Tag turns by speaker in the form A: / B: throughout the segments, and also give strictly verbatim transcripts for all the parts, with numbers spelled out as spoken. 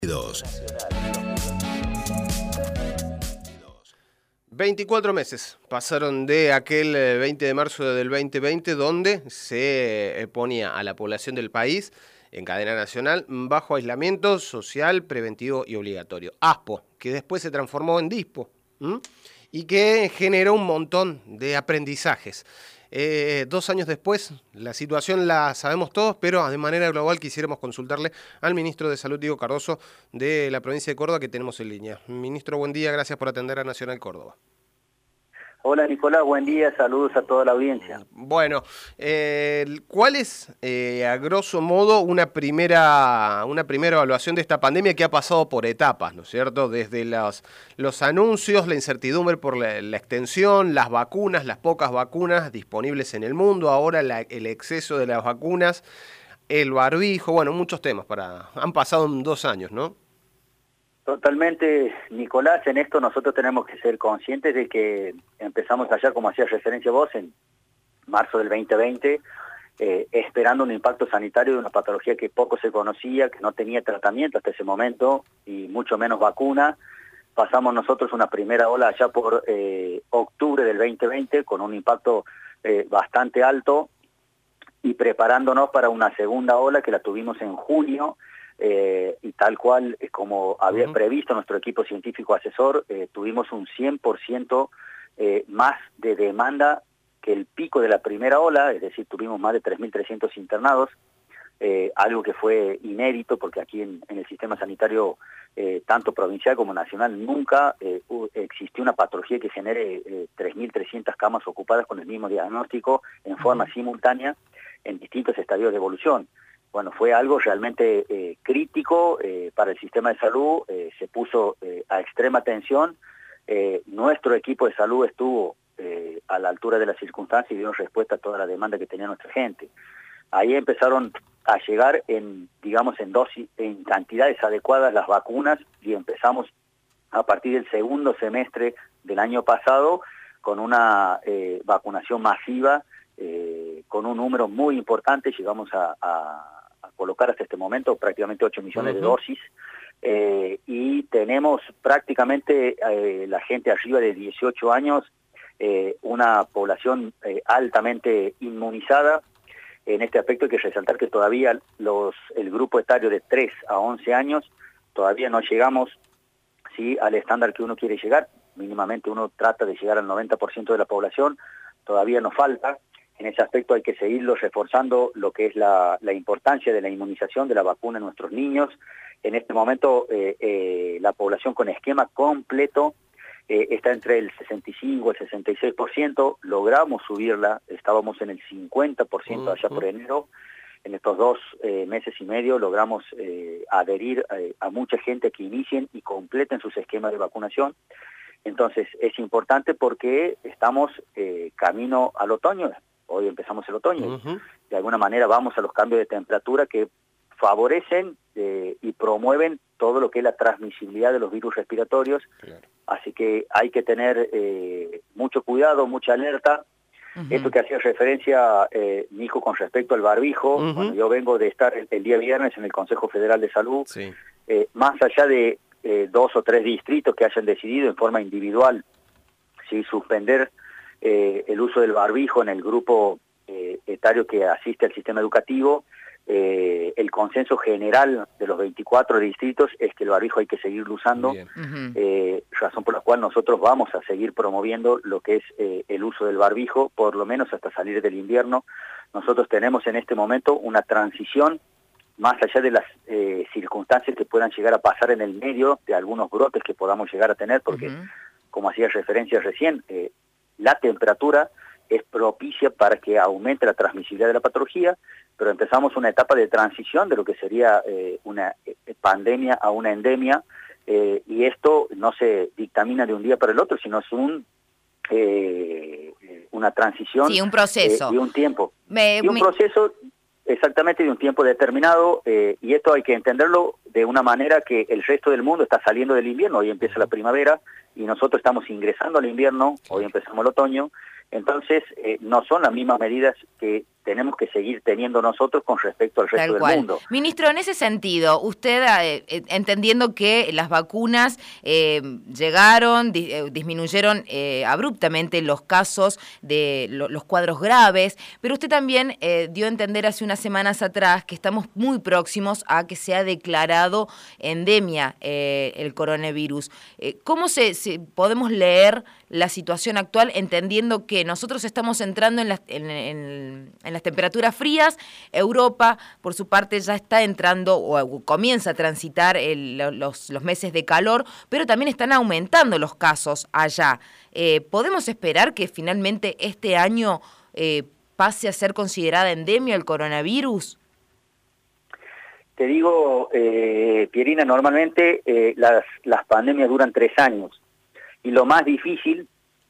A: veinticuatro meses pasaron de aquel veinte de marzo del veinte veinte, donde se ponía a la población del país en cadena nacional bajo aislamiento social, preventivo y obligatorio. ASPO, que después se transformó en DISPO, ¿m? y que generó un montón de aprendizajes. Eh, dos años después, la situación la sabemos todos, pero de manera global quisiéramos consultarle al ministro de Salud, Diego Cardoso, de la provincia de Córdoba, que tenemos en línea. Ministro, buen día, gracias por atender a Nacional Córdoba.
B: Hola Nicolás, buen día, saludos a toda la audiencia.
A: Bueno, eh, ¿cuál es, eh, a grosso modo, una primera, una primera evaluación de esta pandemia que ha pasado por etapas, ¿no es cierto? Desde los, los anuncios, la incertidumbre por la, la extensión, las vacunas, las pocas vacunas disponibles en el mundo, ahora la, el exceso de las vacunas, el barbijo, bueno, muchos temas. para Han pasado dos años, ¿no?
B: Totalmente, Nicolás, en esto nosotros tenemos que ser conscientes de que empezamos allá, como hacías referencia vos, en marzo del veinte veinte, eh, esperando un impacto sanitario de una patología que poco se conocía, que no tenía tratamiento hasta ese momento, y mucho menos vacuna. Pasamos nosotros una primera ola allá por eh, octubre del veinte veinte, con un impacto eh, bastante alto, y preparándonos para una segunda ola que la tuvimos en junio, Eh, y tal cual eh, como había uh-huh. previsto nuestro equipo científico asesor, eh, tuvimos un cien por ciento eh, más de demanda que el pico de la primera ola, es decir, tuvimos más de tres mil trescientos internados, eh, algo que fue inédito porque aquí en, en el sistema sanitario, eh, tanto provincial como nacional, nunca eh, existió una patología que genere eh, tres mil trescientas camas ocupadas con el mismo diagnóstico en forma uh-huh. simultánea en distintos estadios de evolución. Bueno, fue algo realmente eh, crítico eh, para el sistema de salud, eh, se puso eh, a extrema tensión, eh, nuestro equipo de salud estuvo eh, a la altura de las circunstancias y dio respuesta a toda la demanda que tenía nuestra gente. Ahí empezaron a llegar en, digamos, en dosis, en cantidades adecuadas las vacunas, y empezamos a partir del segundo semestre del año pasado con una eh, vacunación masiva, eh, con un número muy importante. Llegamos a, a colocar hasta este momento prácticamente ocho millones uh-huh. de dosis, eh, y tenemos prácticamente eh, la gente arriba de dieciocho años, eh, una población eh, altamente inmunizada. En este aspecto hay que resaltar que todavía los el grupo etario de tres a once años todavía no llegamos ¿sí? al estándar que uno quiere llegar. Mínimamente uno trata de llegar al noventa por ciento de la población, todavía nos falta. En ese aspecto hay que seguirlo reforzando lo que es la, la importancia de la inmunización, de la vacuna en nuestros niños. En este momento eh, eh, la población con esquema completo eh, está entre el sesenta y cinco y el sesenta y seis por ciento. Logramos subirla, estábamos en el cincuenta por ciento allá por enero. En estos dos eh, meses y medio logramos eh, adherir eh, a mucha gente que inicien y completen sus esquemas de vacunación. Entonces es importante porque estamos eh, camino al otoño. Hoy empezamos el otoño, uh-huh. de alguna manera vamos a los cambios de temperatura que favorecen eh, y promueven todo lo que es la transmisibilidad de los virus respiratorios, claro. Así que hay que tener eh, mucho cuidado, mucha alerta. Uh-huh. Esto que hacía referencia eh, Nico con respecto al barbijo, uh-huh. bueno, yo vengo de estar el, el día viernes en el Consejo Federal de Salud, sí. eh, más allá de eh, dos o tres distritos que hayan decidido en forma individual sí, suspender Eh, el uso del barbijo en el grupo eh, etario que asiste al sistema educativo, eh, el consenso general de los veinticuatro distritos es que el barbijo hay que seguirlo usando, uh-huh. eh, razón por la cual nosotros vamos a seguir promoviendo lo que es eh, el uso del barbijo, por lo menos hasta salir del invierno. Nosotros tenemos en este momento una transición, más allá de las eh, circunstancias que puedan llegar a pasar en el medio de algunos brotes que podamos llegar a tener, porque, uh-huh. como hacía referencia recién, eh, la temperatura es propicia para que aumente la transmisibilidad de la patología, pero empezamos una etapa de transición de lo que sería eh, una pandemia a una endemia, eh, y esto no se dictamina de un día para el otro, sino es un eh, una transición
C: sí, un proceso.
B: Eh, y un tiempo.
C: Me,
B: y un
C: me...
B: proceso exactamente de un tiempo determinado, eh, y esto hay que entenderlo de una manera que el resto del mundo está saliendo del invierno, hoy empieza la primavera, y nosotros estamos ingresando al invierno, hoy empezamos el otoño. Entonces, eh, no son las mismas medidas que tenemos que seguir teniendo nosotros con respecto al resto
C: Tal
B: del
C: cual.
B: mundo.
C: Ministro, en ese sentido, usted, eh, eh, entendiendo que las vacunas eh, llegaron, di, eh, disminuyeron eh, abruptamente los casos de lo, los cuadros graves, pero usted también eh, dio a entender hace unas semanas atrás que estamos muy próximos a que sea declarado endemia eh, el coronavirus. Eh, ¿Cómo se, se podemos leer la situación actual, entendiendo que nosotros estamos entrando en las, en, en, en las temperaturas frías? Europa, por su parte, ya está entrando o comienza a transitar el, los, los meses de calor, pero también están aumentando los casos allá. Eh, ¿Podemos esperar que finalmente este año eh, pase a ser considerada endemia el coronavirus?
B: Te digo, eh, Pierina, normalmente eh, las, las pandemias duran tres años. Y lo más difícil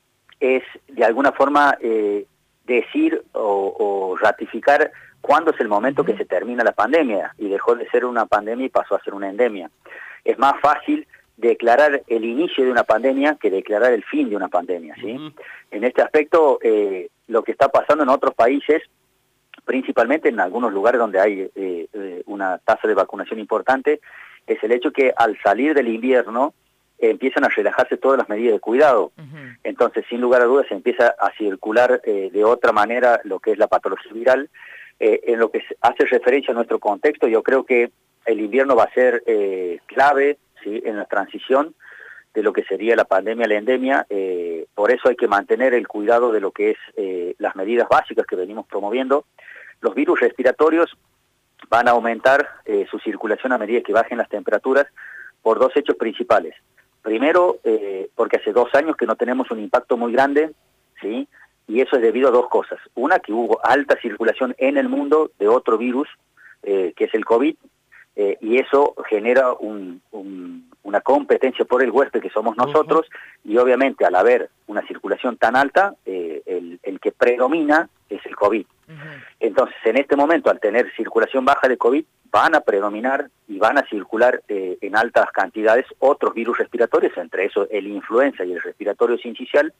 B: es, de alguna forma, eh, decir o, o ratificar cuándo es el momento que se termina la pandemia, y dejó de ser una pandemia y pasó a ser una endemia. Es más fácil declarar el inicio de una pandemia que declarar el fin de una pandemia, ¿sí? Uh-huh. En este aspecto, eh, lo que está pasando en otros países, principalmente en algunos lugares donde hay eh, eh, una tasa de vacunación importante, es el hecho que al salir del invierno, empiezan a relajarse todas las medidas de cuidado. Uh-huh. Entonces, sin lugar a dudas, se empieza a circular eh, de otra manera lo que es la patología viral. Eh, en lo que hace referencia a nuestro contexto, yo creo que el invierno va a ser eh, clave, ¿sí?, en la transición de lo que sería la pandemia a la endemia. Eh, por eso hay que mantener el cuidado de lo que es eh, las medidas básicas que venimos promoviendo. Los virus respiratorios van a aumentar eh, su circulación a medida que bajen las temperaturas por dos hechos principales. Primero, eh, porque hace dos años que no tenemos un impacto muy grande, ¿sí? Y eso es debido a dos cosas. Una, que hubo alta circulación en el mundo de otro virus, eh, que es el COVID, eh, y eso genera un, un, una competencia por el huésped que somos nosotros, uh-huh. Y obviamente al haber una circulación tan alta, eh, el, el que predomina es el COVID. Uh-huh. Entonces, en este momento, al tener circulación baja de COVID, van a predominar y van a circular eh, en altas cantidades otros virus respiratorios, entre eso el influenza y el respiratorio sincicial,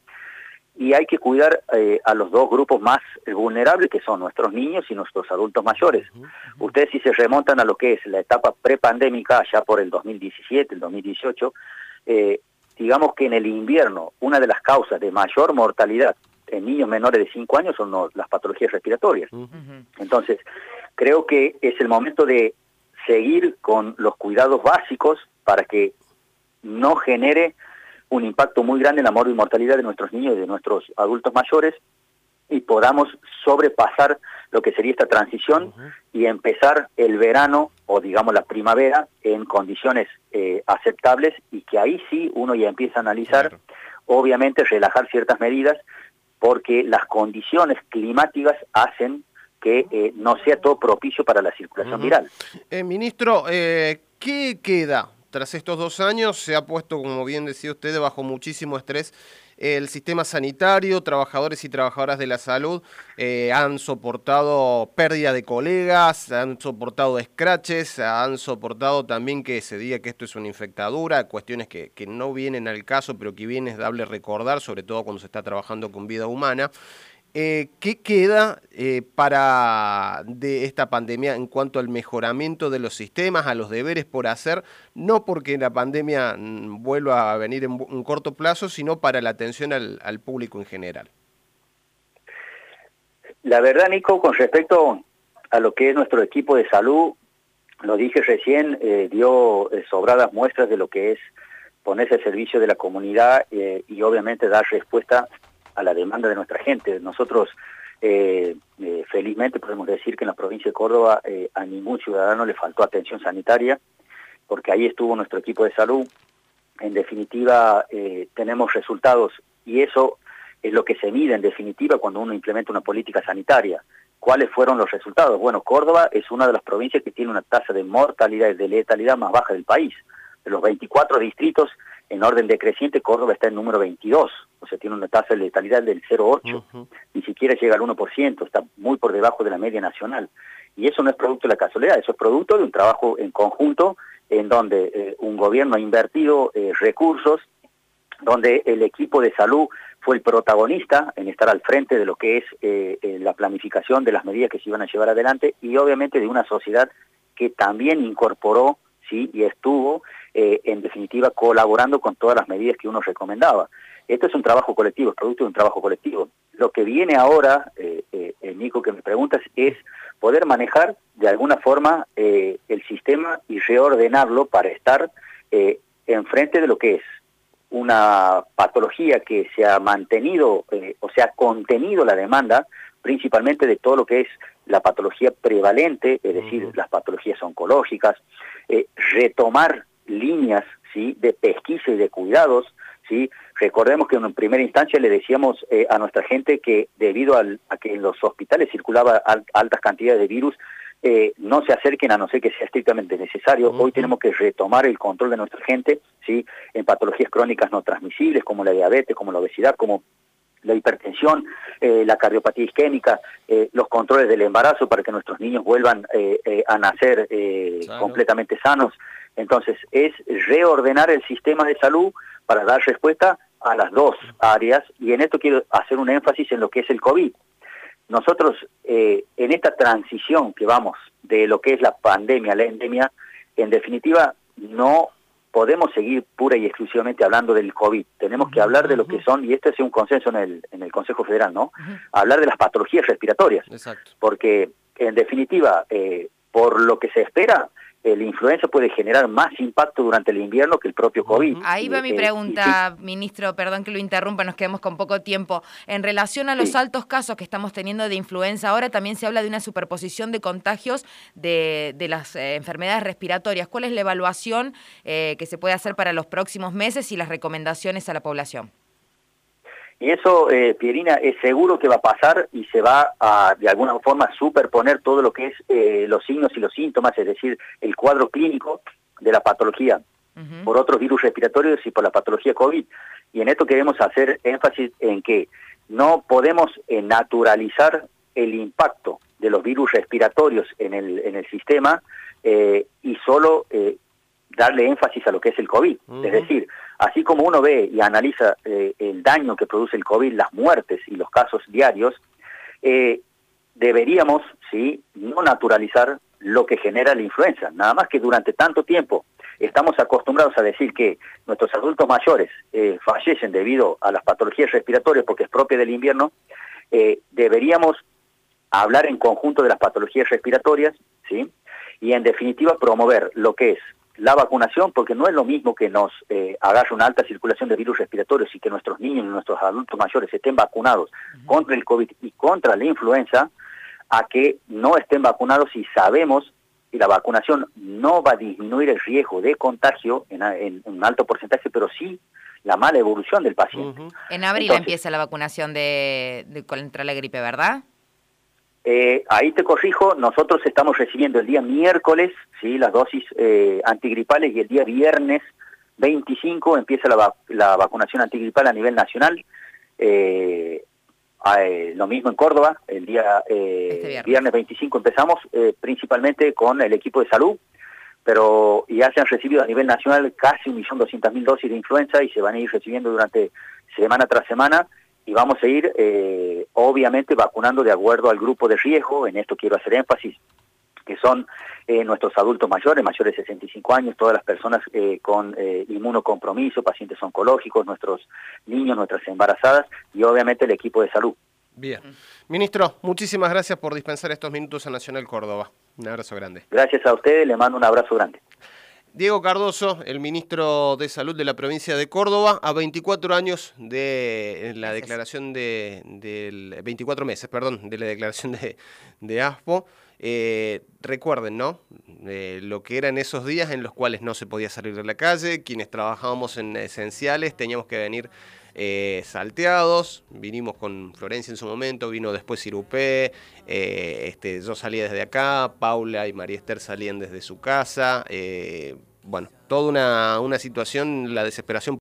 B: y hay que cuidar eh, a los dos grupos más vulnerables, que son nuestros niños y nuestros adultos mayores. Uh-huh. Uh-huh. Ustedes, si se remontan a lo que es la etapa prepandémica, ya por el dos mil diecisiete, el dos mil dieciocho, eh, digamos que en el invierno una de las causas de mayor mortalidad en niños menores de cinco años son las patologías respiratorias. Uh-huh. Entonces, creo que es el momento de seguir con los cuidados básicos para que no genere un impacto muy grande en la mortalidad de nuestros niños y de nuestros adultos mayores, y podamos sobrepasar lo que sería esta transición uh-huh. y empezar el verano, o digamos la primavera, en condiciones eh, aceptables, y que ahí sí uno ya empieza a analizar, claro. Obviamente relajar ciertas medidas, porque las condiciones climáticas hacen que eh, no sea todo propicio para la circulación uh-huh. viral.
A: Eh, ministro, eh, ¿qué queda? Tras estos dos años se ha puesto, como bien decía usted, bajo muchísimo estrés el sistema sanitario. Trabajadores y trabajadoras de la salud eh, han soportado pérdida de colegas, han soportado escraches, han soportado también que se diga que esto es una infectadura, cuestiones que, que no vienen al caso, pero que bien es dable recordar, sobre todo cuando se está trabajando con vida humana. Eh, ¿Qué queda eh, para de esta pandemia en cuanto al mejoramiento de los sistemas, a los deberes por hacer? No porque la pandemia vuelva a venir en un corto plazo, sino para la atención al, al público en general.
B: La verdad, Nico, con respecto a lo que es nuestro equipo de salud, lo dije recién, eh, dio eh, sobradas muestras de lo que es ponerse al servicio de la comunidad eh, y obviamente dar respuesta a la demanda de nuestra gente. Nosotros eh, eh, felizmente podemos decir que en la provincia de Córdoba eh, a ningún ciudadano le faltó atención sanitaria, porque ahí estuvo nuestro equipo de salud. En definitiva, eh, tenemos resultados, y eso es lo que se mide en definitiva cuando uno implementa una política sanitaria. ¿Cuáles fueron los resultados? Bueno, Córdoba es una de las provincias que tiene una tasa de mortalidad y de letalidad más baja del país. De los veinticuatro distritos, en orden decreciente, Córdoba está en número veintidós, o sea, tiene una tasa de letalidad del cero coma ocho, uh-huh. Ni siquiera llega al uno por ciento, está muy por debajo de la media nacional. Y eso no es producto de la casualidad, eso es producto de un trabajo en conjunto en donde eh, un gobierno ha invertido eh, recursos, donde el equipo de salud fue el protagonista en estar al frente de lo que es eh, eh, la planificación de las medidas que se iban a llevar adelante, y obviamente de una sociedad que también incorporó, sí, y estuvo eh, en definitiva colaborando con todas las medidas que uno recomendaba. Esto es un trabajo colectivo, es producto de un trabajo colectivo. Lo que viene ahora, eh, eh, eh, Nico, que me preguntas, es poder manejar de alguna forma eh, el sistema y reordenarlo para estar eh, enfrente de lo que es una patología que se ha mantenido, eh, o sea, contenido la demanda, principalmente de todo lo que es la patología prevalente, es decir, uh-huh. las patologías oncológicas, eh, retomar líneas, ¿sí?, de pesquisa y de cuidados, ¿sí? Recordemos que en primera instancia le decíamos eh, a nuestra gente que debido al, a que en los hospitales circulaba al, altas cantidades de virus, eh, no se acerquen a no ser que sea estrictamente necesario. Uh-huh. Hoy tenemos que retomar el control de nuestra gente, ¿sí?, en patologías crónicas no transmisibles, como la diabetes, como la obesidad, como la hipertensión, eh, la cardiopatía isquémica, eh, los controles del embarazo para que nuestros niños vuelvan eh, eh, a nacer eh, claro. completamente sanos. Entonces, es reordenar el sistema de salud para dar respuesta a las dos áreas, y en esto quiero hacer un énfasis en lo que es el COVID. Nosotros, eh, en esta transición que vamos de lo que es la pandemia a la endemia, en definitiva, no podemos seguir pura y exclusivamente hablando del COVID. Tenemos que hablar de lo que son, y este es un consenso en el, en el Consejo Federal, ¿no? Uh-huh. Hablar de las patologías respiratorias. Exacto. Porque, en definitiva, eh, por lo que se espera, eh, la influenza puede generar más impacto durante el invierno que el propio COVID.
C: Ahí va eh, mi pregunta, sí. ministro, perdón que lo interrumpa, nos quedamos con poco tiempo. En relación a los sí. altos casos que estamos teniendo de influenza, ahora también se habla de una superposición de contagios de, de las eh, enfermedades respiratorias. ¿Cuál es la evaluación eh, que se puede hacer para los próximos meses y las recomendaciones a la población?
B: Y eso, eh, Pierina, es seguro que va a pasar y se va a, de alguna forma, superponer todo lo que es eh, los signos y los síntomas, es decir, el cuadro clínico de la patología uh-huh. por otros virus respiratorios y por la patología COVID. Y en esto queremos hacer énfasis en que no podemos eh, naturalizar el impacto de los virus respiratorios en el, en el sistema eh, y solo eh, darle énfasis a lo que es el COVID. Uh-huh. Es decir, así como uno ve y analiza eh, el daño que produce el COVID, las muertes y los casos diarios, eh, deberíamos, sí, no naturalizar lo que genera la influenza. Nada más que durante tanto tiempo estamos acostumbrados a decir que nuestros adultos mayores eh, fallecen debido a las patologías respiratorias porque es propia del invierno, eh, deberíamos hablar en conjunto de las patologías respiratorias, ¿sí?, y en definitiva promover lo que es la vacunación, porque no es lo mismo que nos eh, agarre una alta circulación de virus respiratorios y que nuestros niños y nuestros adultos mayores estén vacunados uh-huh. contra el COVID y contra la influenza, a que no estén vacunados y sabemos que la vacunación no va a disminuir el riesgo de contagio en, en, en un alto porcentaje, pero sí la mala evolución del paciente.
C: Uh-huh. En abril Entonces, empieza la vacunación de, de contra la gripe, ¿verdad?
B: Eh, ahí te corrijo, nosotros estamos recibiendo el día miércoles, sí, las dosis eh, antigripales, y el día viernes veinticinco empieza la, va la vacunación antigripal a nivel nacional. Eh, eh, lo mismo en Córdoba, el día eh, este viernes. viernes veinticinco empezamos, eh, principalmente con el equipo de salud, pero ya se han recibido a nivel nacional casi un millón doscientas mil dosis de influenza y se van a ir recibiendo durante semana tras semana. Y vamos a ir, eh, obviamente, vacunando de acuerdo al grupo de riesgo. En esto quiero hacer énfasis, que son eh, nuestros adultos mayores, mayores de sesenta y cinco años, todas las personas eh, con eh, inmunocompromiso, pacientes oncológicos, nuestros niños, nuestras embarazadas y obviamente el equipo de salud.
A: Bien. Ministro, muchísimas gracias por dispensar estos minutos a Nacional Córdoba. Un abrazo grande.
B: Gracias a ustedes, le mando un abrazo grande.
A: Diego Cardoso, el ministro de Salud de la provincia de Córdoba, a veinticuatro años de la declaración de, del veinticuatro meses, perdón, de la declaración de, de ASPO. Eh, recuerden, ¿no? Eh, lo que eran esos días en los cuales no se podía salir de la calle, quienes trabajábamos en esenciales teníamos que venir eh, salteados, vinimos con Florencia en su momento, vino después Irupé, eh, este, yo salía desde acá, Paula y María Esther salían desde su casa, eh, bueno, toda una, una situación, la desesperación